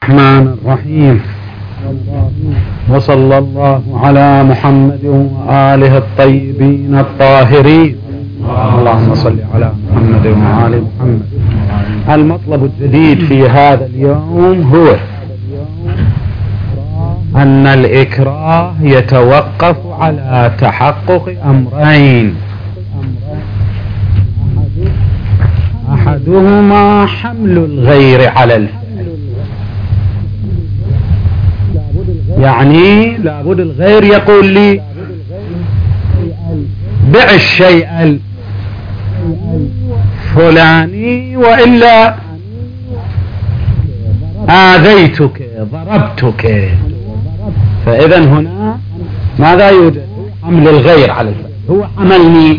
الرحمن الرحيم. وصلى الله على محمد وآله الطيبين الطاهرين. اللهم صل على محمد وآل محمد. المطلب الجديد في هذا اليوم هو أن الإكراه يتوقف على تحقق أمرين، أحدهما حمل الغير على الفعل، يعني لابد الغير يقول لي بع الشيء الفلاني وإلا آذيتك ضربتك. فإذا هنا ماذا يوجد؟ حمل الغير على الفعل، هو حملني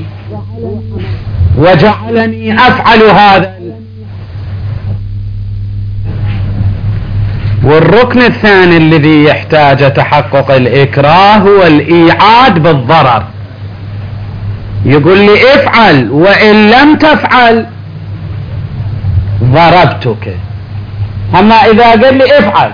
وجعلني أفعل هذا. والركن الثاني الذي يحتاج تحقق الإكراه هو الإيعاد بالضرر. يقول لي افعل وإن لم تفعل ضربتك. أما إذا قال لي افعل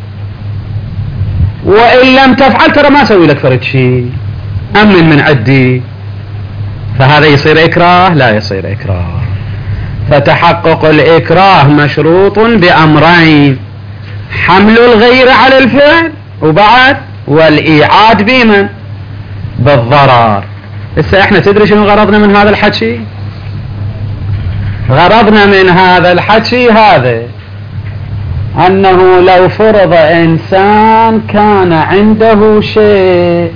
وإن لم تفعل ترى ما أسوي لك فرد شيء، أمن من عدي، فهذا يصير إكراه؟ لا يصير إكراه. فتحقق الإكراه مشروط بأمرين: حمل الغير على الفعل وبعد والإيعاد بمن؟ بالضرر. إذا احنا تدري شنو غرضنا من هذا الحكي؟ غرضنا من هذا الحكي هذا أنه لو فرض إنسان كان عنده شيء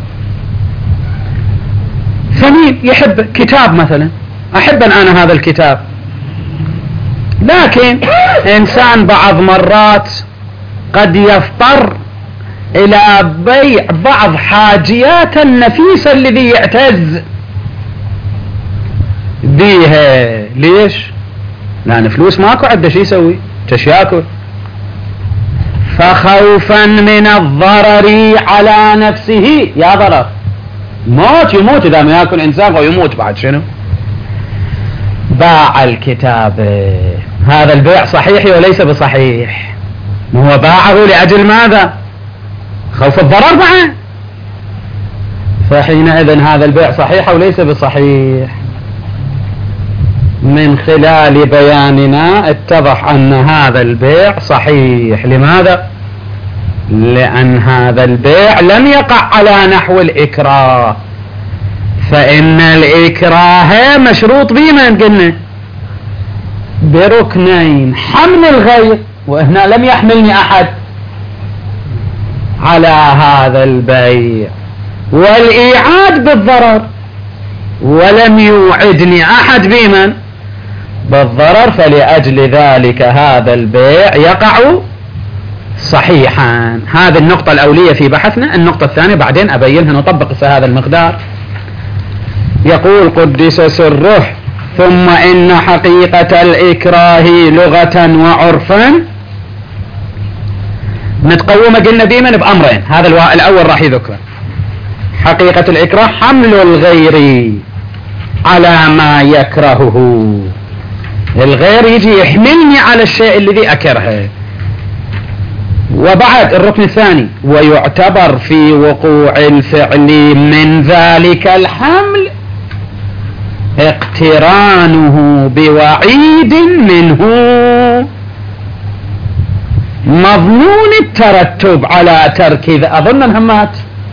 ثمين، يحب كتاب مثلا، أحب أنا هذا الكتاب، لكن إنسان بعض مرات قد يضطر إلى بيع بعض حاجيات النفيسة الذي يعتز بيها. ليش؟ لأن فلوس ماكو عنده شي يسوي، تش ياكل. فخوفا من الضرر على نفسه، يا ضرر موت، يموت إذا ما ياكل إنسان ويموت بعد شنو؟ باع الكتاب. هذا البيع صحيح وليس بصحيح؟ هو باعه لأجل ماذا؟ خوف الضرر معه. فحينئذ هذا البيع صحيح وليس بصحيح. من خلال بياننا اتضح أن هذا البيع صحيح. لماذا؟ لأن هذا البيع لم يقع على نحو الإكراه، فإن الإكراه مشروط بمن قلنا؟ بركنين: حمل الغير، وهنا لم يحملني أحد على هذا البيع، والإيعاد بالضرر، ولم يوعدني أحد بمن؟ بالضرر. فلأجل ذلك هذا البيع يقع صحيحا. هذه النقطة الأولية في بحثنا. النقطة الثانية بعدين أبينها، نطبق هذا المقدار. يقول قدس سره: ثم إن حقيقة الإكراه لغة وعرفا متقومة قلنا بمن؟ بأمرين. هذا الأول راح يذكره. حقيقة الإكراه حمل الغير على ما يكرهه. الغير يجي يحملني على الشيء الذي أكرهه. وبعد الركن الثاني: ويعتبر في وقوع الفعل من ذلك الحمل اقترانه بوعيد منه مضمون الترتب على ترك أظن الهمات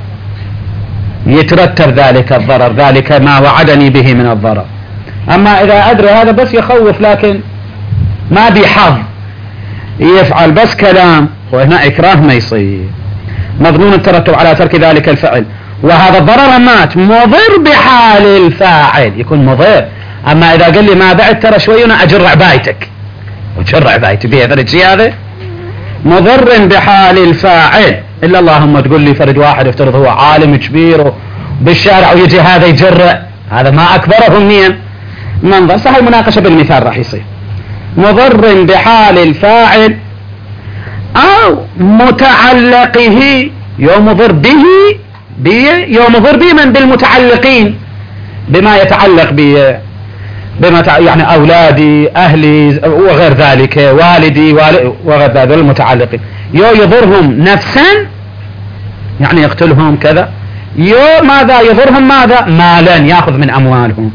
يترتب ذلك الضرر، ذلك ما وعدني به من الضرر. أما إذا أدري هذا بس يخوف لكن ما بحظ يفعل بس كلام، وهنا إكراه ما يصير. مضمون الترتب على ترك ذلك الفعل، وهذا الضرر مات مضر بحال الفاعل، يكون مضر. أما إذا قال لي ما بعد ترى شوي أنا أجر عبايتك، وجر عبايتي بيه فرد شيء، هذا مضر بحال الفاعل. إلا اللهم تقول لي فرد واحد افترض هو عالم كبير بالشارع ويجي هذا يجرع، هذا ما أكبرهم مين؟ منظر. صح، المناقشة بالمثال راح يصير. مضر بحال الفاعل أو متعلقه، يوم مضر به يوم مضر به من؟ بالمتعلقين، بما يتعلق به. يعني أولادي أهلي وغير ذلك، والدي وغير ذلك المتعلقين، يضرهم نفسا يعني يقتلهم كذا، ماذا يضرهم؟ ماذا؟ مالا يأخذ من أموالهم.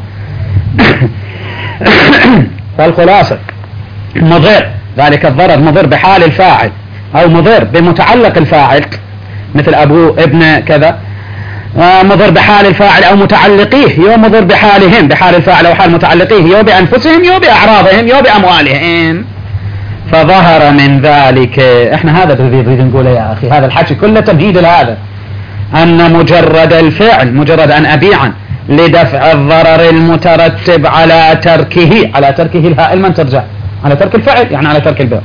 فالخلاصة مضر، ذلك الضرر مضر بحال الفاعل أو مضر بمتعلق الفاعل مثل أبوه ابنه كذا، مضر بحال الفاعل أو متعلقيه، يو مضر بحالهم بحال الفاعل أو حال متعلقيه، يو بأنفسهم يو بأعراضهم يو بأموالهم. فظهر من ذلك، احنا هذا نريد نقوله يا أخي، هذا الحكي كله تمهيد لهذا، أن مجرد الفعل، مجرد أن أبيعا لدفع الضرر المترتب على تركه، على تركه الهاء من ترجع على ترك الفعل يعني على ترك البيع،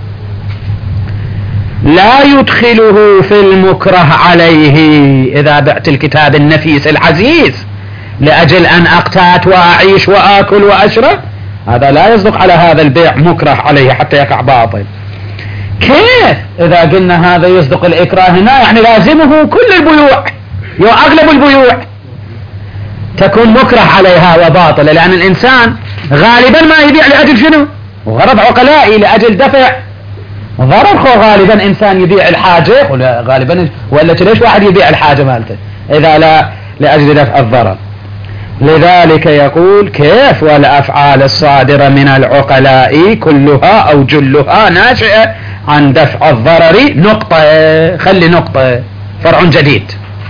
لا يدخله في المكره عليه. إذا بعت الكتاب النفيس العزيز لأجل أن أقتات وأعيش وآكل وأشرب، هذا لا يصدق على هذا البيع مكره عليه حتى يقع باطل. كيف إذا قلنا هذا يصدق الإكراه هنا؟ يعني لازمه كل البيوع، أغلب البيوع تكون مكره عليها وباطلة، لأن الإنسان غالبا ما يبيع لأجل شنو؟ وغرض عقلائي لأجل دفع ضرر. غالبا إنسان يبيع الحاجة غالبا، ولا ليش واحد يبيع الحاجة مالته إذا لا لأجل دفع الضرر؟ لذلك يقول كيف والأفعال الصادرة من العقلاء كلها أو جلها ناشئة عن دفع الضرر. نقطة، خلي نقطة، فرع جديد.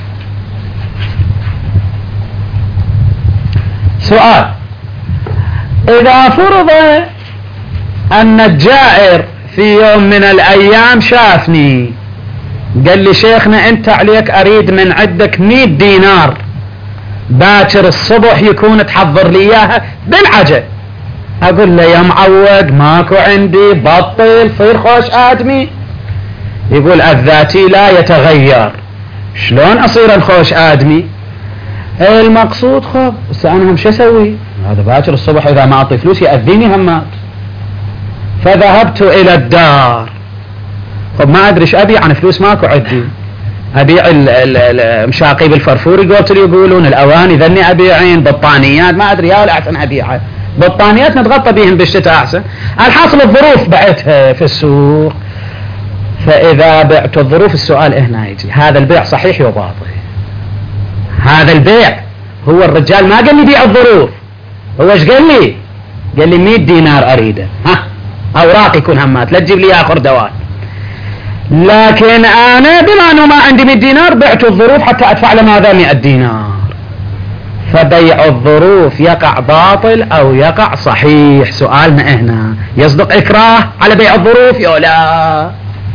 سؤال: إذا فرض أن الجائر في يوم من الأيام شافني قال لي شيخنا أنت عليك أريد من عندك 100 دينار باكر الصبح يكون تحضر لي إياها بالعجل، أقول له يا معوق ماكو عندي، بطل، صير خوش آدمي. يقول الذاتي لا يتغير، شلون أصير الخوش آدمي؟ المقصود خب أنا هم شو أسوي؟ هذا باكر الصبح إذا ما أعطي فلوس يأذيني همات. فذهبت إلى الدار، خب ما أدري إيش أبيع، عن فلوس ماكو عندي، أبيع المشاقيب الفرفوري يقولون الأواني ذني أبيعين، بطانيات ما أدري يا ولا أحسن أبيعها، بطانيات نتغطى بهم بالشتاء أحسن. الحاصل الظروف بعتها في السوق. فإذا بعت الظروف، السؤال هنا يجي، هذا البيع صحيح وباطل؟ هذا البيع هو الرجال ما قال لي بيع الظروف، هو ايش قال لي؟ قال لي 100 دينار أريده، أوراق يكون همات، لا تجيب لي آخر دوال. لكن أنا بما أنه ما عندي 100 دينار بعت الظروف حتى أدفع لماذا 100 دينار. فبيع الظروف يقع باطل أو يقع صحيح؟ سؤالنا هنا يصدق إكراه على بيع الظروف يا لا؟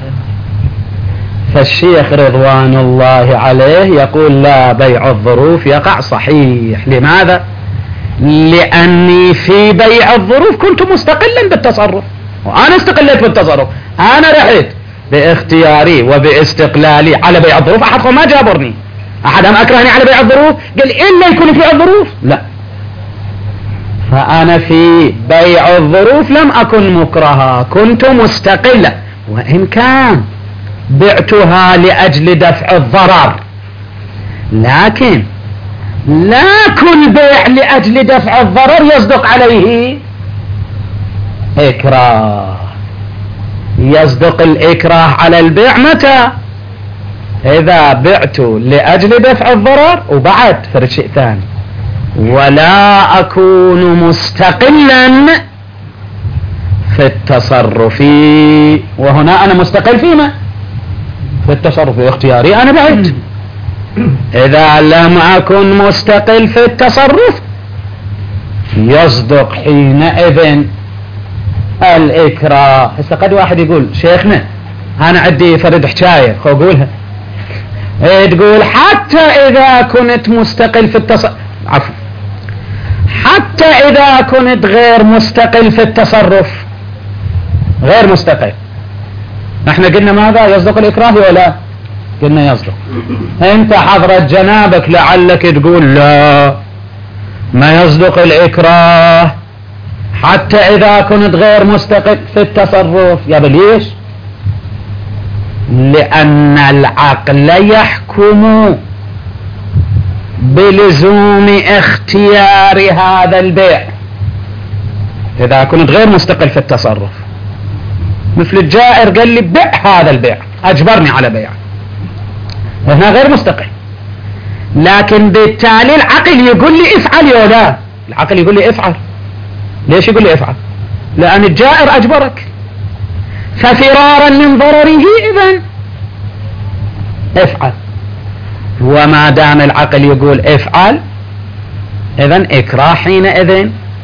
فالشيخ رضوان الله عليه يقول لا، بيع الظروف يقع صحيح. لماذا؟ لأني في بيع الظروف كنت مستقلا بالتصرف، وأنا استقلت بالتصرف، أنا رحت باختياري وباستقلالي على بيع الظروف. أحد ما جابرني، أحد هم أكرهني على بيع الظروف قال إلا يكون في الظروف، لا. فأنا في بيع الظروف لم أكن مكرها، كنت مستقلة، وإن كان بعتها لأجل دفع الضرر، لكن لا كل بيع لأجل دفع الضرر يصدق عليه إكراه. يصدق الإكراه على البيع متى؟ إذا بعت لأجل دفع الضرر وبعد فرد شيء ثاني، ولا أكون مستقلا في التصرف. وهنا أنا مستقل فيما في التصرف اختياري، أنا بعت. إذا لم أكن مستقل في التصرف يصدق حينئذ الإكراه. هسه قد واحد يقول شيخنا أنا عندي فرد حكاية، خو قولها. تقول حتى إذا كنت مستقل في التصرف، عفوا، حتى إذا كنت غير مستقل في التصرف، غير مستقل، احنا قلنا ماذا يصدق الإكراه ولا؟ قلنا يصدق. انت حضرت جنابك لعلك تقول لا ما يصدق الإكراه حتى إذا كنت غير مستقل في التصرف. يا ليش؟ لأن العقل يحكم بلزوم اختيار هذا البيع إذا كنت غير مستقل في التصرف، مثل الجائر قال لي بيع هذا البيع، أجبرني على بيع، هنا غير مستقل. لكن بالتالي العقل يقول لي افعل يا لا، العقل يقول لي افعل. ليش يقول لي افعل؟ لأن الجائر أجبرك، ففرارا من ضرره إذن افعل. وما دام العقل يقول افعل إذن إكراه حينئذ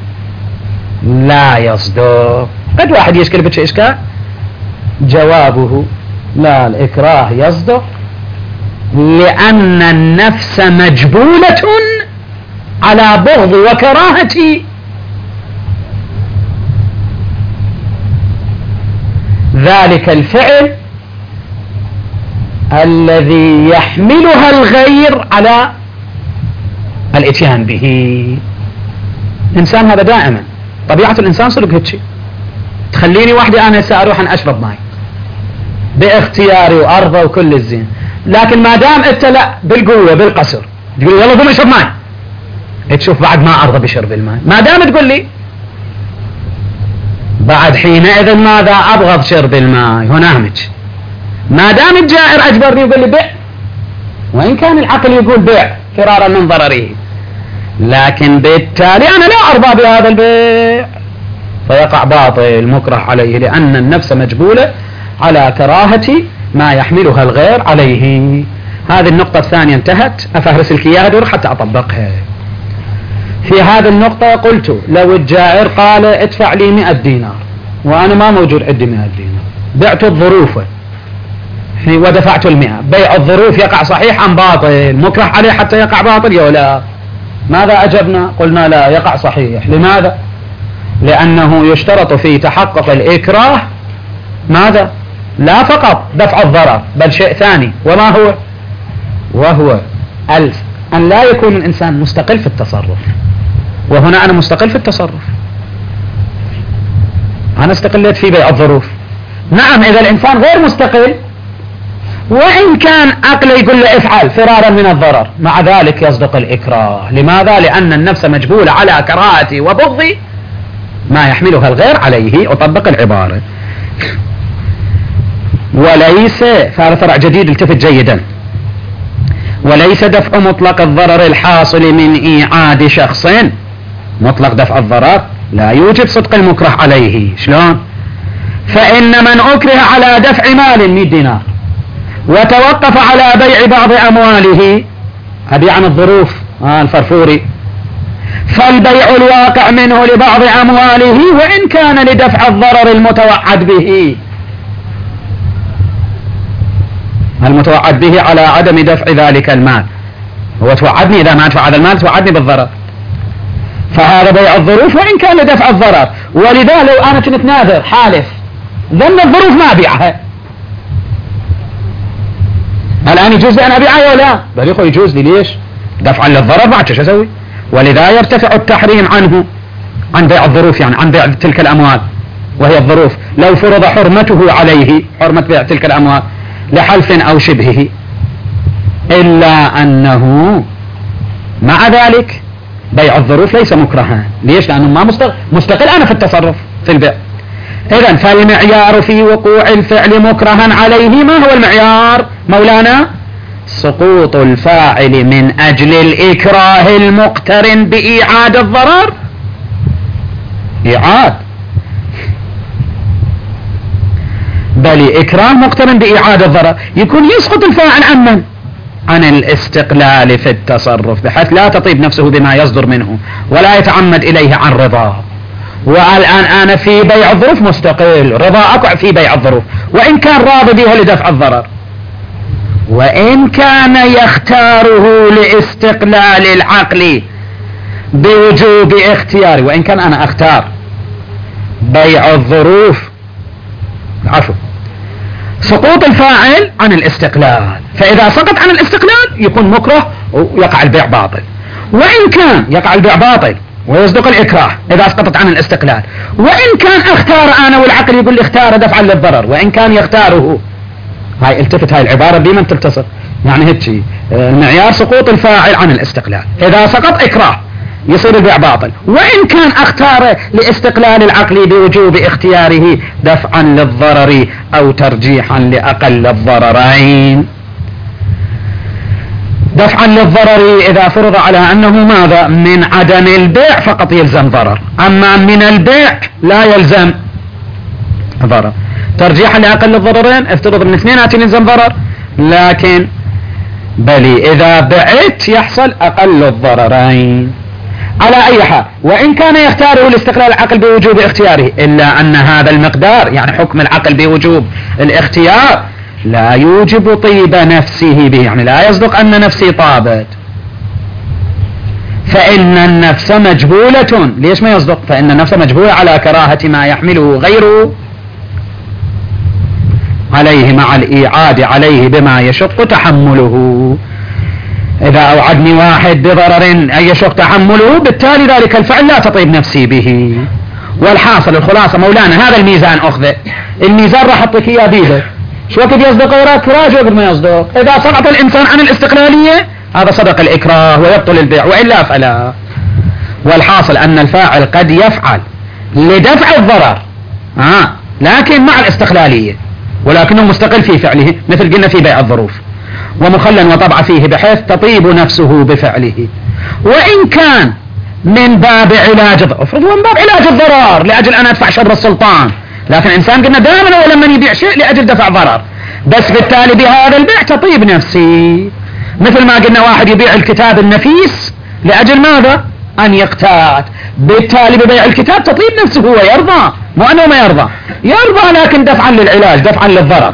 لا يصدق. قد واحد يشكل بك إشكال، جوابه لا، الإكراه يصدق لأن النفس مجبولة على بغض وكراهة ذلك الفعل الذي يحملها الغير على الاتيان به. الإنسان هذا دائما طبيعة الإنسان صدق هيك، تخليني وحدي أنا هسه أروح أن أشرب ماي باختياري وأرضى وكل الزين، لكن ما دام أنت لا بالقوة بالقصر تقول يلا قوم اشرب ماي، تشوف بعد ما أرضى بشرب الماء. ما دام تقول لي بعد حينئذ ماذا؟ أبغض شرب الماء. هنا همج ما دام الجائر أجبرني يقول لي بيع، وإن كان العقل يقول بيع فرارا من ضرره، لكن بالتالي أنا لا أرضى بهذا البيع، فيقع باطل مكره عليه، لأن النفس مجبولة على كراهة ما يحملها الغير عليه. هذه النقطة الثانية انتهت، أفهرس لك إياها دور حتى أطبقها. في هذه النقطة قلت لو الجائر قال ادفع لي 100 دينار وأنا ما موجود عندي 100 دينار، بعت الظروف ودفعت 100، بيع الظروف يقع صحيح أم باطل؟ مكره عليه حتى يقع باطل يا لا؟ ماذا أجبنا؟ قلنا لا، يقع صحيح. لماذا؟ لأنه يشترط في تحقق الإكراه ماذا؟ لا فقط دفع الضرر بل شيء ثاني، وما هو؟ وهو أن لا يكون الإنسان مستقل في التصرف. وهنا أنا مستقل في التصرف، أنا استقلت في بيع الظروف. نعم إذا الإنسان غير مستقل وإن كان عقله يقول له افعل فرارا من الضرر، مع ذلك يصدق الإكراه. لماذا؟ لأن النفس مجبولة على كراهة وبغض ما يحملها الغير عليه. أطبق العبارة وليس، فهذا فرع جديد التفت جيدا، وليس دفع مطلق الضرر الحاصل من إيعاد شخص، مطلق دفع الضرر لا يوجب صدق المكره عليه. شلون؟ فإن من أكره على دفع مال 100 دينار وتوقف على بيع بعض أمواله، أبيع عن الظروف الفرفوري، فالبيع الواقع منه لبعض أمواله وإن كان لدفع الضرر المتوعد به، المتوعد به على عدم دفع ذلك المال. هو توعدني إذا ما أدفع هذا المال توعدني بالضرر، فهذا بيع الظروف وإن كان لدفع الضرر. ولذا لو أنا كنت ناذر حالف ذن الظروف ما أبيعها، الآن يجوز لي أن أبيعها ولا لا؟ بل يخو يجوز لي. ليش؟ دفعا للضرر بعد شو أسوي؟ ولذا يرتفع التحريم عنه، عن بيع الظروف، يعني عن بيع تلك الأموال وهي الظروف. لو فرض حرمته عليه، حرمة بيع تلك الأموال لحلف أو شبهه، إلا أنه مع ذلك بيع الظروف ليس مكرها. ليش؟ لأنه ما مستقل أنا في التصرف في البيع. إذن فالمعيار في وقوع الفعل مكرها عليه ما هو المعيار مولانا؟ سقوط الفاعل من أجل الإكراه المقترن بإيعاد الضرر. إيعاد، بل إكراه مقترن بإيعاد الضرر يكون يسقط الفاعل عن من؟ عن الاستقلال في التصرف، بحيث لا تطيب نفسه بما يصدر منه ولا يتعمد إليه عن رضاه. والآن أنا في بيع الظروف مستقل، رضا أقع في بيع الظروف وإن كان راضي بها لدفع الضرر، وإن كان يختاره لاستقلال العقل بوجوب اختياري، وإن كان أنا أختار بيع الظروف. عفوا، سقوط الفاعل عن الاستقلال، فإذا سقط عن الاستقلال يكون مكره ويقع البيع باطل، وإن كان يقع البيع باطل ويصدق الإكراه إذا سقطت عن الاستقلال، وإن كان اختار أنا والعقل يقول لي اختار دفعا للضرر، وإن كان يختاره. هاي التفت هاي العبارة بمن تلتصق، يعني هيك المعيار سقوط الفاعل عن الاستقلال. إذا سقط إكراه يصير البيع باطل. وإن كان اختار لاستقلال العقل بوجوب اختياره دفعا للضرر أو ترجيحا لأقل الضررين. دفعا للضرر إذا فرض على أنه ماذا؟ من عدم البيع فقط يلزم ضرر، أما من البيع لا يلزم ضرر. ترجيحا لأقل الضررين افترض ان اثنيناتهم يلزم ضرر، لكن بل إذا بعت يحصل أقل الضررين. على أي حال، وإن كان يختاره لاستقلال العقل بوجوب اختياره، إلا أن هذا المقدار يعني حكم العقل بوجوب الاختيار لا يوجب طيب نفسه به، يعني لا يصدق أن نفسي طابت، فإن النفس مجبولة. ليش ما يصدق؟ فإن النفس مجبولة على كراهة ما يحمله غيره عليه مع الإيعاد عليه بما يشق تحمله. إذا أوعدني واحد بضرر يشق تحمله، بالتالي ذلك الفعل لا تطيب نفسي به. والحاصل الخلاصة مولانا هذا الميزان أخذه، الميزان راح أحطك إياه بيدك، شو وقت يصدق إكراه شو وقت ما يصدق. إذا سقط الإنسان عن الاستقلالية هذا صدق الإكراه ويبطل البيع، وإلا فلا. والحاصل أن الفاعل قد يفعل لدفع الضرر لكن مع الاستقلالية، ولكنه مستقل في فعله، مثل قلنا في بيع الظروف، ومخلا وطبع فيه بحيث تطيب نفسه بفعله. وإن كان من باب علاج افرض من باب علاج الضرر لأجل أن أدفع شر السلطان، لكن الإنسان قلنا دائما ولما يبيع شيء لأجل دفع ضرر، بس بالتالي بهذا البيع تطيب نفسي. مثل ما قلنا واحد يبيع الكتاب النفيس لأجل ماذا؟ أن يقتات، بالتالي ببيع الكتاب تطيب نفسه ويرضى، مو أنه ما يرضى، يرضى لكن دفعا للعلاج دفعا للضرر.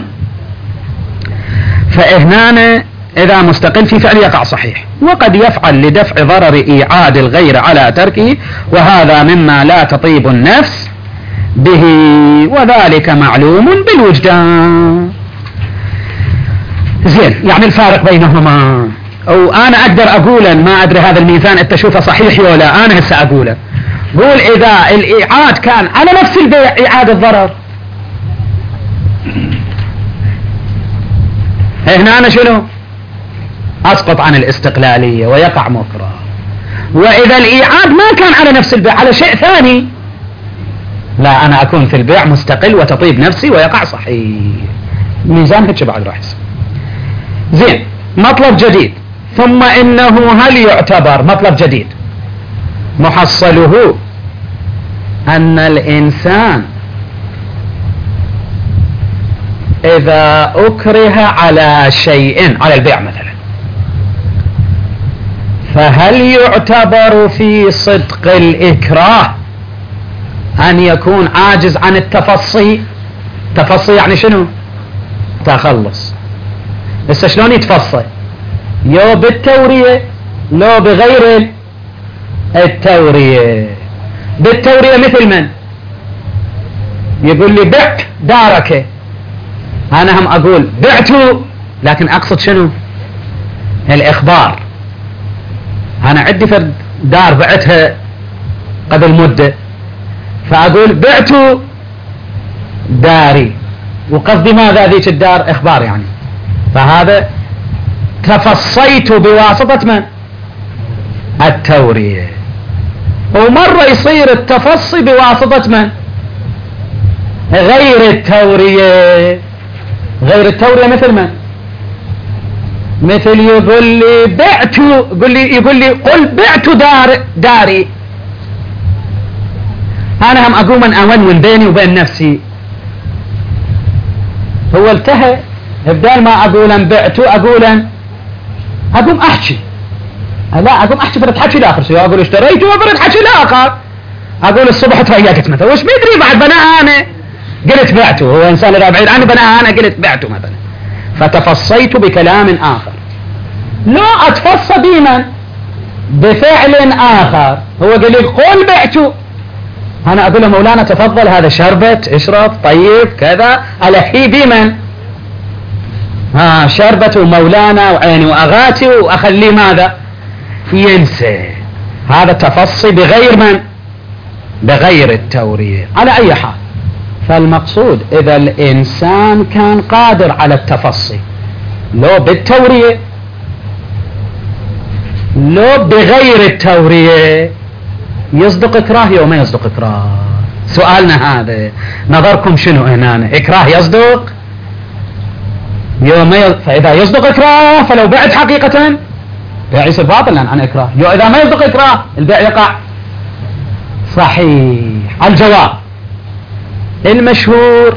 فإهنان إذا مستقل في فعل يقع صحيح، وقد يفعل لدفع ضرر إيعاد الغير على تركه، وهذا مما لا تطيب النفس به، وذلك معلوم بالوجدان. زين، يعني الفارق بينهما، أو أنا أقدر أقولا، ما أدري هذا الميزان أنت تشوفه صحيح ولا، أنا هسه أقوله. قول إذا الإيعاد كان على نفس البيع إيعاد الضرر، هنا أنا شنو؟ أسقط عن الاستقلالية ويقع مكره. وإذا الإيعاد ما كان على نفس البيع على شيء ثاني، لا أنا أكون في البيع مستقل وتطيب نفسي ويقع صحيح. ميزان هيك بعد راح يصير. زين، مطلب جديد. ثم إنه هل يعتبر مطلب جديد محصله أن الإنسان إذا أكره على شيء، على البيع مثلا، فهل يعتبر في صدق الإكراه أن يكون عاجز عن التفصي؟ تفصي يعني شنو؟ تخلص. بس شلون يتفصل؟ يو بالتورية لو بغير التورية. بالتورية مثل من؟ يقول لي بعت دارك، أنا هم أقول بعته، لكن أقصد شنو؟ الإخبار. أنا عندي فرد دار بعتها قبل مدة، فأقول بعته داري، وقصدي ماذا ذيك الدار؟ إخبار يعني. فهذا تفصيت بواسطة من؟ التورية. ومرة يصير التفصي بواسطة من؟ غير التورية. غير التورية مثل من؟ مثل يقول لي بعت، يقول لي قل بعت داري، أنا هم أقوم أن أونون بيني وبين نفسي. هو التهى، بدال ما أقول بعت أقوم أحكي، لا أقوم أحكي فرد حكي الآخر، شو أقول اشتريت وفرد حكي الآخر، أقول الصبح تريقت مثلا، وش بيدري بعد بناء أنا قلت بعته، هو إنسان إذا بعيد عني بناء أنا قلت بعته مثلا، فتفصيت بكلام آخر. لو أتفصى بمن؟ بفعل آخر. هو قال لي قل بعته، أنا أقول له مولانا تفضل هذا شربت اشرب طيب كذا، ألحي بمن؟ شربت ومولانا وعيني وأغاتي وأخليه ماذا؟ ينسى. هذا تفصي بغير من؟ بغير التورية. على أي حال، فالمقصود إذا الإنسان كان قادر على التفصي لو بالتورية لو بغير التورية، يصدق إكراه يوم ما يصدق إكراه؟ سؤالنا هذا. نظركم شنو هنا؟ إكراه يصدق يوم فإذا يصدق إكراه فلو بعت حقيقة بيع يصير باطلا عن إكراه. إذا ما يصدق إكراه البيع يقع صحيح. الجواب المشهور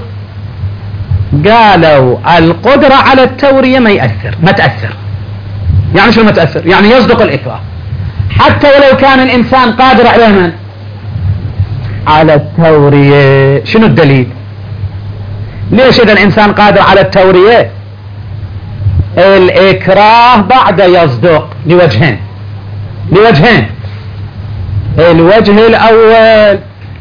قالوا القدرة على التورية ما تأثر. يعني شو ما تأثر؟ يعني يصدق الإكراه حتى ولو كان الإنسان قادر على من؟ على التورية. شنو الدليل؟ ليش إذا الإنسان قادر على التورية الإكراه بعد يصدق؟ لوجهين. الوجه الأول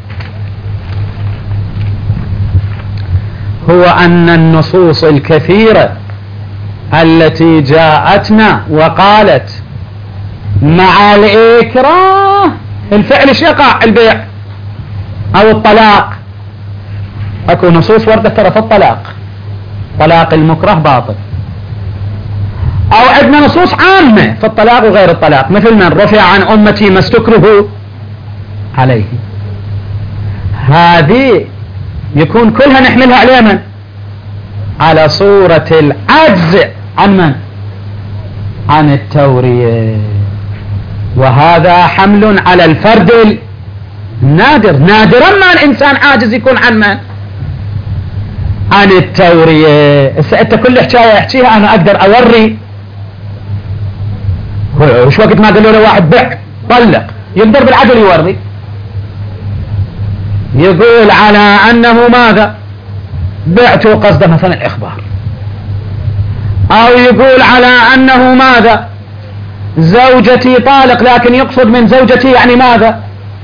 هو أن النصوص الكثيرة التي جاءتنا وقالت مع الإكراه الفعل ايش يقع؟ البيع أو الطلاق. أكو نصوص وردت ترى في الطلاق، طلاق المكره باطل. أو عندنا نصوص عامة في الطلاق وغير الطلاق، مثل من رفع عن أمتي ما استكره عليه. هذه يكون كلها نحملها على من؟ على صورة العجز عن من؟ عن التورية. وهذا حمل على الفرد النادر. نادرا ما الإنسان عاجز يكون عن من؟ عن التورية. انت كل حكاية احكيها انا اقدر اوري. وش وقت ما قالوا له واحد بع طلق يقدر بالعدل يوري، يقول على انه ماذا؟ بعته قصده مثلا الاخبار، او يقول على انه ماذا؟ زوجتي طالق، لكن يقصد من زوجتي يعني ماذا؟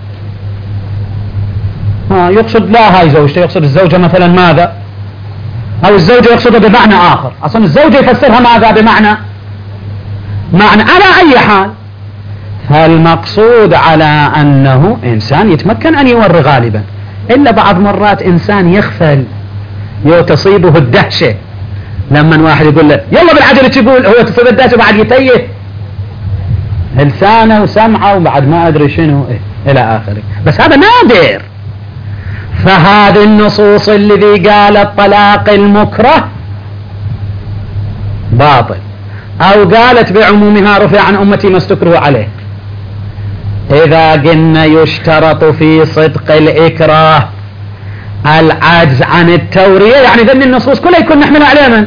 يقصد لا هاي زوجته، يقصد الزوجة مثلا ماذا؟ او الزوجة يقصدها بمعنى اخر. اصلا الزوجة يفسرها ماذا؟ بمعنى على اي حال. فالمقصود على انه انسان يتمكن ان يوري غالبا، الا بعض مرات انسان يغفل تصيبه الدهشة لما واحد يقول له يلا بالعجل تقول، هو تصيب الدهشة بعد يتيه لسانه وسمعه وبعد ما ادري شنو الى اخره. بس هذا نادر. فهذه النصوص الذي قال الطلاق المكره باطل، او قالت بعمومها رفع عن امتي ما استكرهوا عليه، اذا قلنا يشترط في صدق الاكراه العجز عن التورية، يعني ذن النصوص كلها يكون نحملها على من؟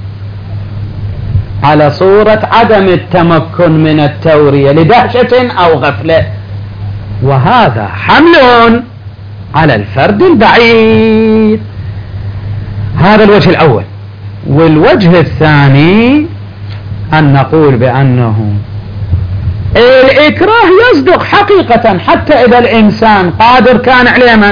على صورة عدم التمكن من التورية لدهشة او غفلة، وهذا حمل على الفرد البعيد. هذا الوجه الأول. والوجه الثاني أن نقول بأنه الإكراه يصدق حقيقة حتى إذا الإنسان قادر كان على من؟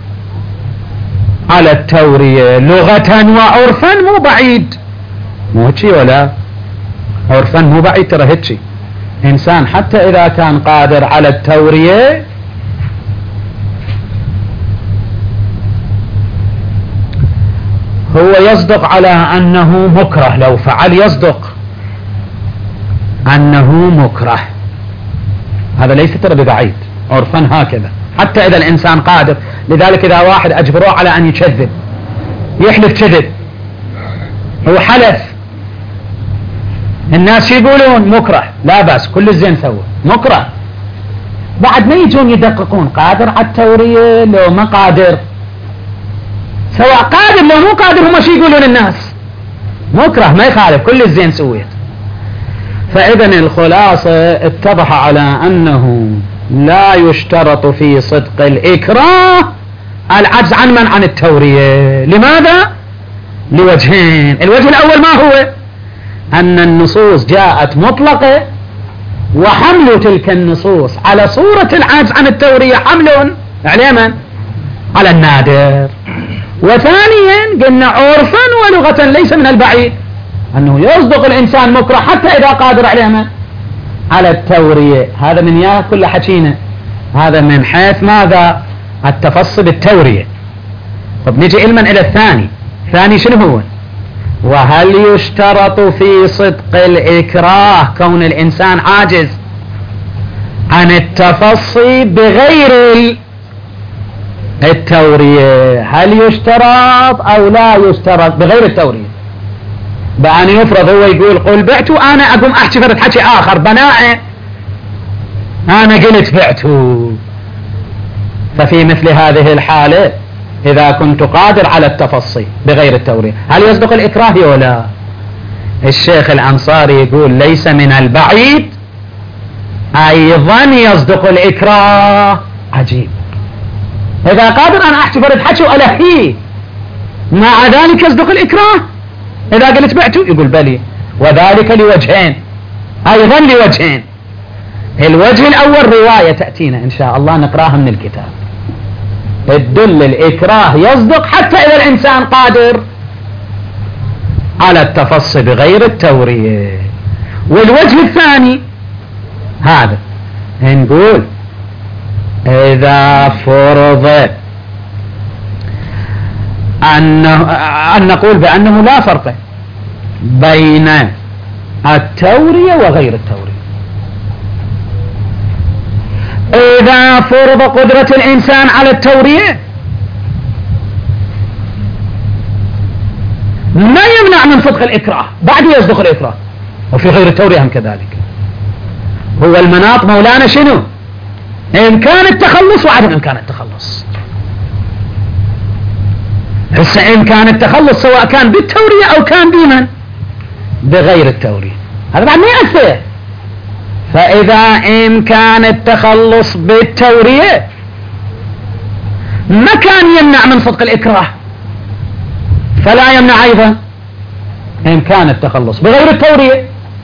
على التورية لغة وعرفا مو بعيد، مو هيك ولا عرفا مو بعيد، ترى هيك إنسان حتى إذا كان قادر على التورية هو يصدق على أنه مكره، لو فعل يصدق أنه مكره. هذا ليس ترى ببعيد، عرفا هكذا حتى إذا الإنسان قادر. لذلك إذا واحد أجبروه على أن يكذب، يحلف كذب، هو حلف، الناس يقولون مكره، لا بأس كل الزين سوى مكره، بعد ما يجون يدققون قادر على التورية لو ما قادر، سواء قادر لو مو قادر هم شو يقولون الناس؟ مكره، ما يخالف كل الزين سويت. فإذا الخلاصة اتضح على أنه لا يشترط في صدق الإكراه العجز عن من؟ عن التورية. لماذا؟ لوجهين. الوجه الأول ما هو؟ أن النصوص جاءت مطلقة، وحمل تلك النصوص على صورة العجز عن التورية حمل على من؟ على النادر. وثانيا قلنا عرفا ولغة ليس من البعيد أنه يصدق الإنسان مكره حتى إذا قادر على من؟ على التورية. هذا من يا كل حكينا، هذا من حيث ماذا؟ التفصل التورية. طب نجي علما إلى الثاني شنو هو؟ وهل يشترط في صدق الإكراه كون الإنسان عاجز عن التفصي بغير التورية، هل يشترط أو لا يشترط بغير التورية؟ بأن يفرض هو يقول قل بعت وأنا أقوم أحكي فرد حكي آخر بناء أنا قلت بعت. ففي مثل هذه الحالة إذا كنت قادر على التفصي بغير التورية هل يصدق الإكراه ولا؟ الشيخ الأنصاري يقول ليس من البعيد أيضا يصدق الإكراه. عجيب، إذا قادر أنا أحكي فرد حكي وألهيه مع ذلك يصدق الإكراه. إذا قلت بعته يقول بلي، وذلك لوجهين، أيضا لوجهين. الوجه الأول رواية تأتينا إن شاء الله نقراها من الكتاب تدل الإكراه يصدق حتى إذا الإنسان قادر على التفصي بغير التورية. والوجه الثاني هذا نقول إذا فرض أن نقول بأنه لا فرق بين التورية وغير التورية. إذا فرض قدرة الإنسان على التورية ما يمنع من صدق الإكراه، بعد يصدق الإكراه. وفي غير التورية هم كذلك. هو المناط مولانا شنو؟ إمكان التخلص وعدم إمكان التخلص. هسه إمكان التخلص سواء كان بالتورية أو كان بمن؟ بغير التورية، هذا بعد ما يأثر. فإذا إمكان التخلص بالتورية ما كان يمنع من صدق الإكراه، فلا يمنع أيضا إمكان التخلص بغير التورية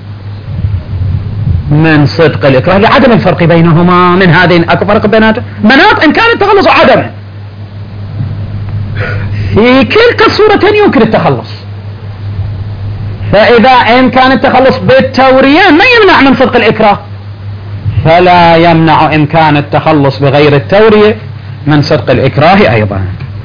من صدق الإكراه لعدم الفرق بينهما. من هذين أكو فرق بيناتهم، مناط إمكان التخلص وعدمه. في كلتا الصورتين يمكن التخلص. فإذا إمكان التخلص بالتورية ما يمنع من صدق الإكراه، فلا يمنع إمكان التخلص بغير التورية من صدق الإكراه أيضا.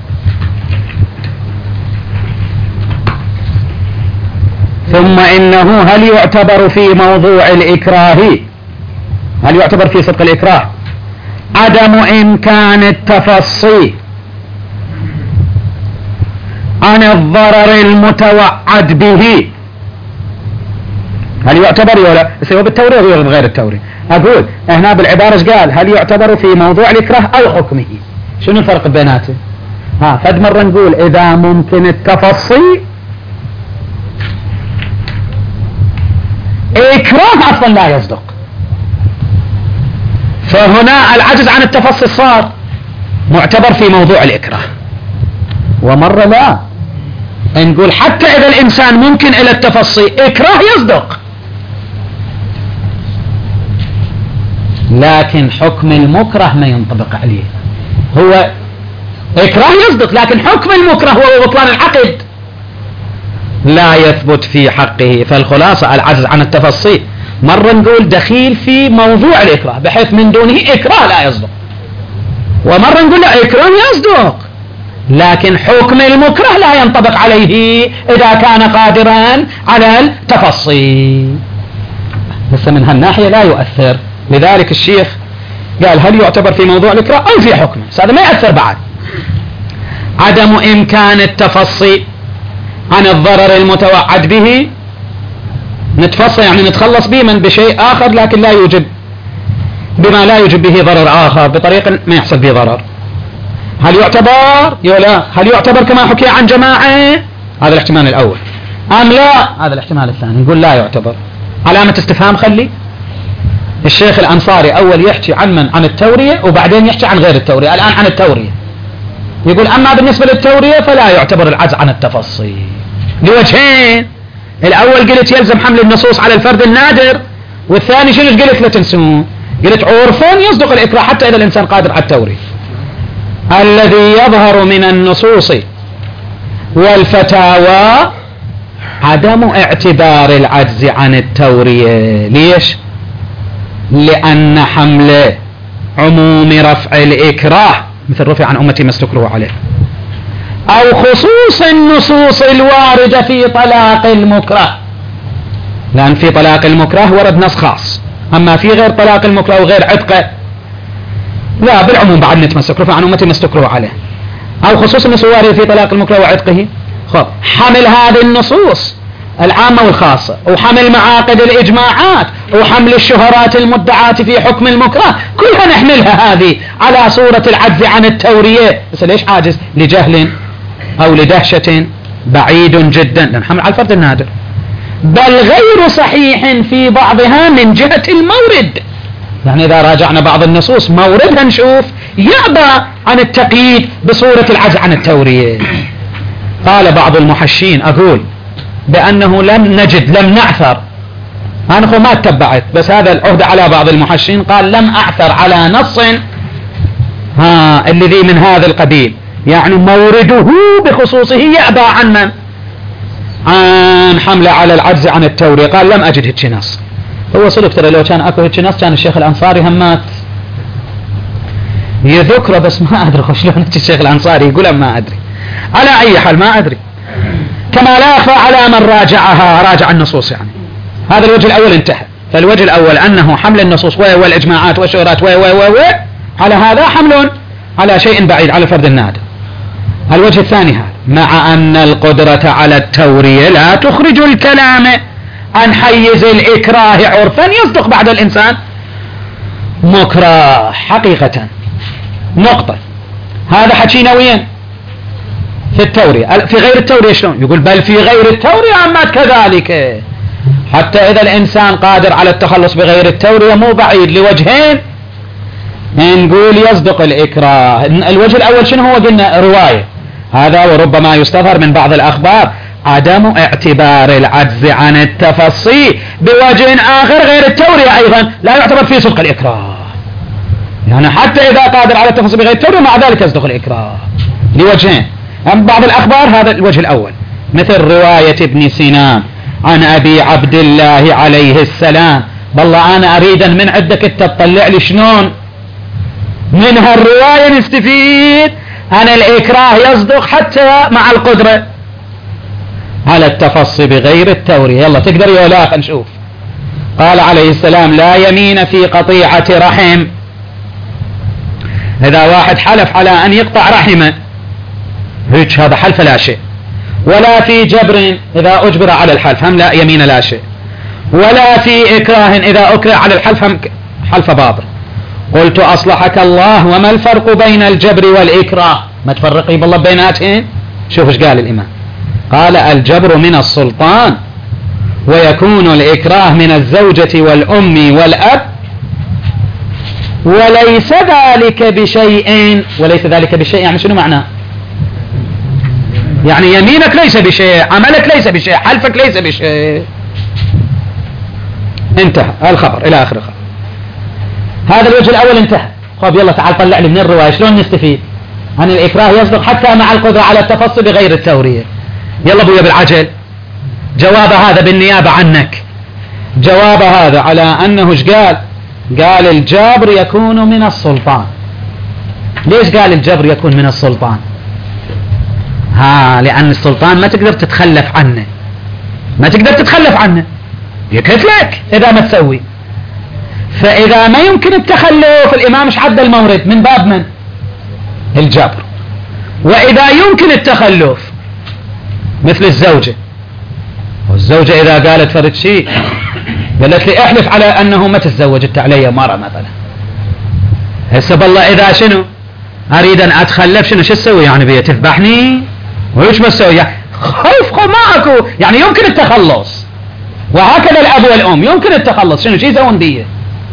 ثم إنه هل يعتبر في موضوع الإكراه، هل يعتبر في صدق الإكراه عدم إمكان التفصي عن الضرر المتوعد به؟ هل يعتبر ولا سواء بالتورية ولا بغير التورية؟ أقول هنا بالعبارة ايش قال؟ هل يعتبر في موضوع الإكراه أو حكمه؟ شنو الفرق بيناته؟ فد مرة نقول إذا ممكن التفصي إكراه أصلا لا يصدق، فهنا العجز عن التفصي صار معتبر في موضوع الإكراه. ومرة لا نقول حتى إذا الإنسان ممكن إلى التفصي إكراه يصدق، لكن حكم المكره ما ينطبق عليه. هو إكراه يصدق لكن حكم المكره وهو بطلان العقد لا يثبت في حقه. فالخلاصة العجز عن التفصي مرة نقول دخيل في موضوع الإكراه بحيث من دونه إكراه لا يصدق، ومرة نقول لا إكراه يصدق لكن حكم المكره لا ينطبق عليه إذا كان قادرا على التفصي. بس من هالناحية لا يؤثر. لذلك الشيخ قال هل يعتبر في موضوع الإكراه أو في حكمه؟ هذا ما يأثر بعد. عدم إمكان التفصي عن الضرر المتوعد به، نتفصل يعني نتخلص به من بشيء آخر لكن لا يوجب بما لا يوجب به ضرر آخر بطريقة ما يحصل به ضرر. هل يعتبر يولا؟ هل يعتبر كما حكي عن جماعة؟ هذا الاحتمال الأول. أم لا؟ هذا الاحتمال الثاني. نقول لا يعتبر. علامة استفهام خلي. الشيخ الأنصاري أول يحكي عن من؟ عن التورية، وبعدين يحكي عن غير التورية. الآن عن التورية يقول أما بالنسبة للتورية فلا يعتبر العجز عن التفصي لوجهين. الأول قلت يلزم حمل النصوص على الفرد النادر، والثاني شنو قلت لا تنسون؟ قلت عرفا يصدق الإكراه حتى إذا الإنسان قادر على التورية. الذي يظهر من النصوص والفتاوى عدم اعتبار العجز عن التورية. ليش؟ لأن حمل عموم رفع الإكراه مثل رفع عن أمتي ما استكرهوا عليه، أو خصوص النصوص الواردة في طلاق المكره، لأن في طلاق المكره ورد نص خاص أما في غير طلاق المكره وغير عتقه لا بالعموم بعد نتمسك رفع عن أمتي ما استكروا عليه، أو خصوص النصوص الواردة في طلاق المكره وعتقه. خب حمل هذه النصوص العامة والخاصة، وحمل معاقد الإجماعات، وحمل الشهرات المدعاة في حكم المكره، كلها نحملها هذه على صورة العجز عن التورية. بس ليش عاجز؟ لجهل أو لدهشة بعيد جدا، نحمل على الفرد النادر، بل غير صحيح في بعضها من جهة المورد. يعني إذا راجعنا بعض النصوص موردها نشوف يعبى عن التقييد بصورة العجز عن التورية. قال بعض المحشين أقول بأنه لم نعثر، أنا ما اتبعت، بس هذا العهد على بعض المحشين، قال لم أعثر على نص الذي من هذا القبيل، يعني مورده بخصوصه يعبى عن من؟ عن حمله على العجز عن التورية. قال لم أجد هيك نص. هو صدق ترى لو كان أكو هيك نص كان الشيخ الأنصاري همات يذكره، بس ما أدري شلون الشيخ الأنصاري يقول ما أدري. على أي حال ما أدري، كما لا يخفى على من راجع النصوص. يعني هذا الوجه الأول انتهى. فالوجه الأول أنه حمل النصوص والإجماعات والشهرات على هذا حمل على شيء بعيد على الفرد النادر. الوجه الثاني هذا، مع أن القدرة على التورية لا تخرج الكلام عن حيز الإكراه عرفا يصدق بعد الإنسان مكره حقيقة. نقطة. هذا حكينا وين؟ في التورية. في غير التورية شلون؟ يقول بل في غير التورية عمات كذلك، حتى إذا الإنسان قادر على التخلص بغير التورية مو بعيد لوجهين نقول يصدق الإكراه. الوجه الأول شنو هو؟ قلنا رواية، هذا وربما يستظهر من بعض الأخبار عدم اعتبار العجز عن التفصي بوجه آخر غير التورية أيضا لا يعتبر فيه صدق الإكراه، يعني حتى إذا قادر على التفصي بغير التورية مع ذلك يصدق الإكراه لوجهين. أما بعض الأخبار هذا الوجه الأول، مثل رواية ابن سينان عن أبي عبد الله عليه السلام. بالله أنا أريد من عندك تطلع لي شلون من هالرواية نستفيد أن الإكراه يصدق حتى مع القدرة على التفصي بغير التورية. يلا تقدر يا لا نشوف. قال عليه السلام لا يمين في قطيعة رحم. إذا واحد حلف على أن يقطع رحمه هيك هذا حلف لا شيء، ولا في جبر إذا أجبر على الحلف هم لا يمين لا شيء، ولا في إكراه إذا أكره على الحلف هم حلف باطل. قلت أصلحك الله وما الفرق بين الجبر والإكراه؟ ما تفرقي بالله بيناتهم. شوف ايش قال الإمام، قال الجبر من السلطان ويكون الإكراه من الزوجة والأم والأب، وليس ذلك بشيء. وليس ذلك بشيء يعني شنو معناه؟ يعني يمينك ليس بشيء، عملك ليس بشيء، حلفك ليس بشيء. انتهى الخبر إلى آخر الخبر. هذا الوجه الأول انتهى. طيب يلا تعال طلع لي من الرواية شلون نستفيد عن الإكراه يصدق حتى مع القدرة على التفصي بغير التورية. يلا ابويا بالعجل. جواب هذا بالنيابة عنك، جواب هذا على أنه ايش قال؟ قال الجبر يكون من السلطان. ليش قال الجبر يكون من السلطان؟ لأن السلطان ما تقدر تتخلف عنه، ما تقدر تتخلف عنه، يكتلك إذا ما تسوي. فإذا ما يمكن التخلف الإمام مش عدى المورد من باب من؟ الجبر. وإذا يمكن التخلف مثل الزوجة، والزوجة إذا قالت فرد شيء قالت لي احلف على أنه ما تتزوجت علي مرة مثلا، هسه بالله إذا شنو أريد أن أتخلف شنو شو تسوي؟ يعني بيه تذبحني ويش ما تسوي؟ يعني خوف ما أكو، يعني يمكن التخلص. وهكذا الأب والأم يمكن التخلص، شنو شي يسوون بيه؟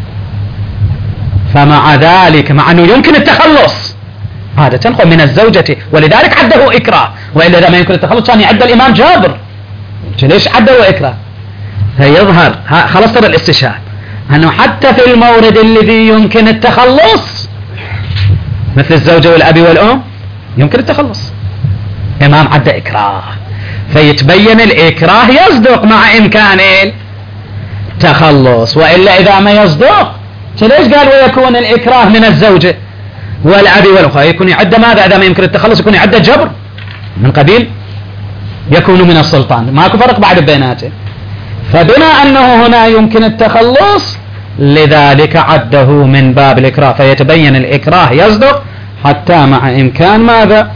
فمع ذلك مع أنه يمكن التخلص هذا تنقل من الزوجة، ولذلك عده إكراه. وإلا إذا ما يمكن التخلص كان يعد الإمام جابر، ليش عده إكراه؟ فيظهر خلاص ترى الاستشهاد أنه حتى في المورد الذي يمكن التخلص مثل الزوجة والأب والأم يمكن التخلص، إمام عد إكراه، فيتبين الإكراه يصدق مع إمكان التخلص. وإلا إذا ما يصدق ليش قال ويكون الإكراه من الزوجة والأب والأخوة؟ يكون يعد ماذا إذا ما يمكن التخلص؟ يكون يعد جبر من قبيل يكون من السلطان، ماكو فرق بعد بيناته. فبما أنه هنا يمكن التخلص لذلك عده من باب الإكراه، فيتبين الإكراه يصدق حتى مع إمكان ماذا؟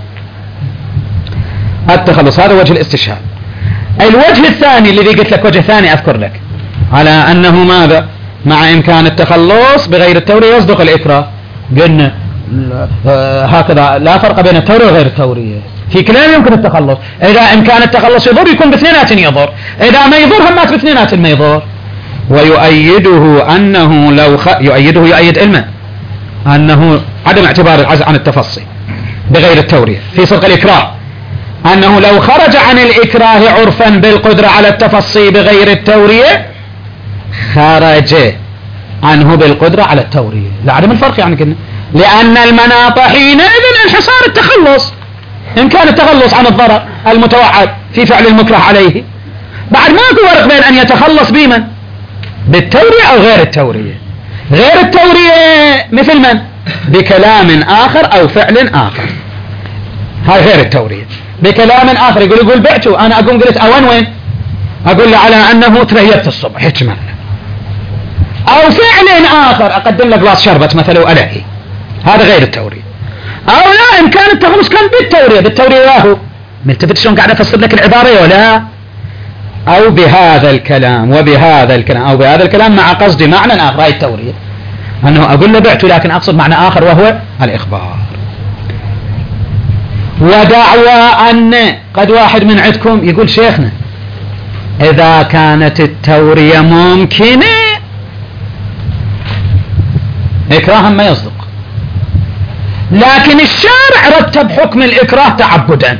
التخلص. هذا وجه الاستشهاد. الوجه الثاني الذي قلت لك، وجه ثاني أذكر لك على أنه ماذا؟ مع إمكان التخلص بغير التورية يصدق الإكراه. قلنا هكذا لا فرق بين التورية وغير التورية، في كلام يمكن التخلص. إذا إمكان التخلص يضر يكون باثنينات يضر، إذا ما يضر همات باثنينات ما يضر. ويؤيده أنه لو يؤيد علما أنه عدم اعتبار العزل عن التفصي بغير التورية في صدق الإكراه، أنه لو خرج عن الإكراه عرفا بالقدرة على التفصي بغير التورية خرج عنه بالقدرة على التورية. لعدم الفرق يعني كنا، لأن المناط حينئذ انحصار التخلص، إمكان التخلص عن الضرر المتوعد في فعل المكره عليه. بعد ماكو فرق بين أن يتخلص بمن؟ بالتورية أو غير التورية. غير التورية مثل من؟ بكلام آخر أو فعل آخر، هاي غير التورية. بكلام آخر يقول بعته، أنا أقوم قلت أوان وين؟ أقول له على أنه تريت الصبح هيك مثلا، أو فعل آخر أقدم لك glass شربت مثلا وألاقي، هذا غير التورية. أو لا، إمكان التخلص كان بالتورية، بالتورية راهو ملتفت شلون قاعد أفسر لك العبارة ولا؟ أو بهذا الكلام وبهذا الكلام أو بهذا الكلام مع قصد معنى آخر، هاي التورية. أنه أقول له بعته لكن أقصد معنى آخر وهو الإخبار. ودعوى أن قد واحد من عندكم يقول شيخنا إذا كانت التورية ممكنة إكراها ما يصدق، لكن الشارع رتب حكم الإكراه تعبدا،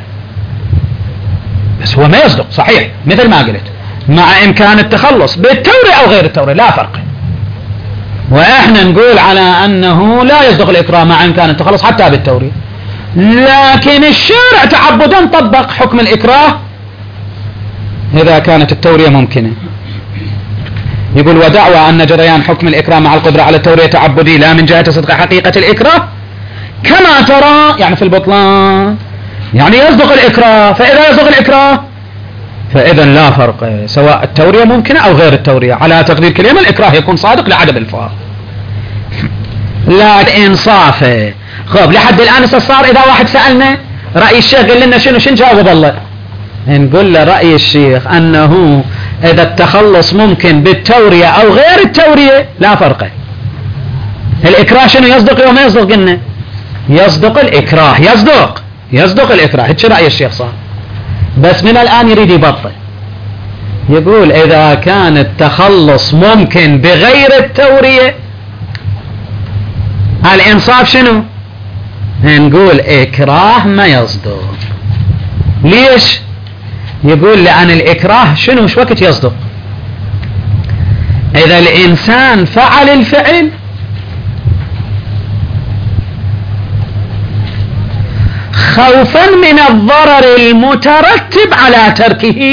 بس هو ما يصدق صحيح مثل ما قلت مع إمكان التخلص بالتورية أو غير التورية لا فرق. وإحنا نقول على أنه لا يصدق الإكراه مع إمكان التخلص حتى بالتورية، لكن الشارع تعبدا طبق حكم الإكراه إذا كانت التورية ممكنة. يقول ودعوى أن جريان حكم الإكراه مع القدرة على التورية تعبدي لا من جهة صدق حقيقة الإكراه كما ترى، يعني في البطلان يعني يصدق الإكراه. فإذا يصدق الإكراه فإذا لا فرق سواء التورية ممكنة أو غير التورية، على تقدير كلمة الإكراه يكون صادق لعدم الفارق. لا الإنصاف. خب لحد الآن صار إذا واحد سألنا رأي الشيخ قال لنا شنو جاوب الله، نقول له رأي الشيخ أنه إذا التخلص ممكن بالتورية أو غير التورية لا فرق. الإكراه شنو يصدق وما يصدق؟ قلنا يصدق الإكراه، يصدق الإكراه، هيك رأي الشيخ صار. بس من الآن يريد يبطل، يقول إذا كان التخلص ممكن بغير التورية الإنصاف شنو؟ نقول إكراه ما يصدق. ليش؟ يقول لأن الإكراه شنو شو وقت يصدق؟ إذا الإنسان فعل الفعل خوفا من الضرر المترتب على تركه،